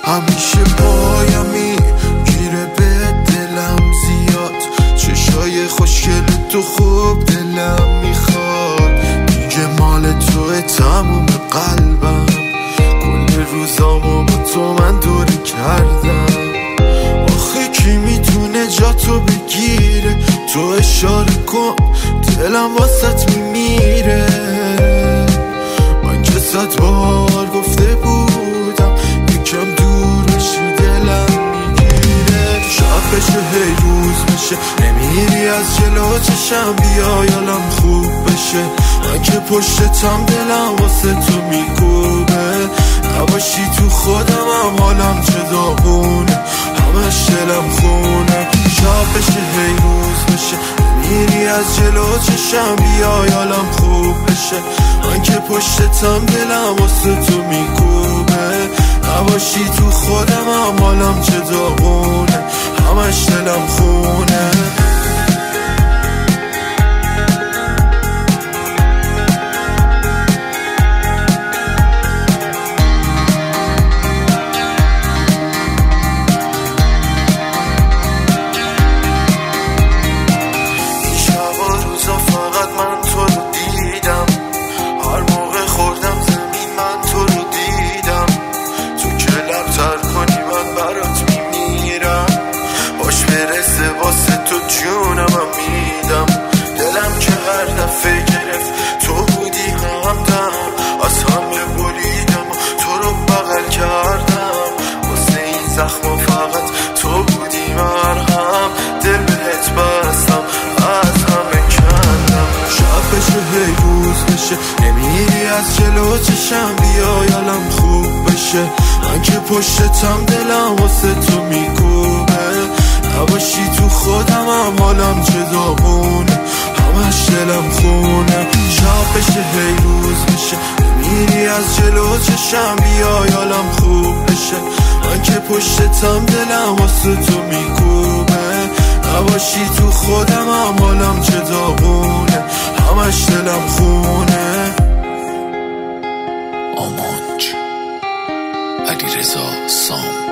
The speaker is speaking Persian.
همیشه پایمی گیره به دلم زیاد، چشای خوشگل تو خوب دلم میخواد، میگه مال توه تموم قلبم، کل روزامو با تو من دوری کردم. آخه کی میتونه جا تو بگیره، تو اشاره کن دلم واسط میمیره. من که 100 بار گفته بودم یکم دور بشی دلم میگیره. شب بشه هی روز بشه نمیری از جلو چشم، بیا یالم خوب بشه. من که پشتتم دلم واسه تو میکوبه، نباشی تو خودم هم حالم چه داغونه، همش دلم خونه. شب بشه هی روز بشه نمیری از جلو چشم، بیا یالم خوب بشه. من که پشتتم دلم واسه تو میکوبه، نباشی تو خودم هم حالم چه داغونه، همش دلم خونه. واسه تو جونم هم میدم، دلم که هر دفعه گرفت تو بودی همدم، از همه بریدم تو رو بغل کردم، واسه این زخم فقط تو بودی مرهم، دل بهت بستم از همه کندم. شب بشه هی روز بشه نمیری از جلو چشم، بیا یالم خوب بشه. من که پشتتم دلم واسه تو میکوبه، نباشی تو خودم هم حالم چه داغونه، همش دلم خونه. شب بشه هی روز بشه نمیری از جلو چشم، بیا یالم خوب بشه. من که پشتتم دلم واسه تو میکوبه، نباشی تو خودم هم حالم چه داغونه، همش دلم خونه. آمانج علیرضا سام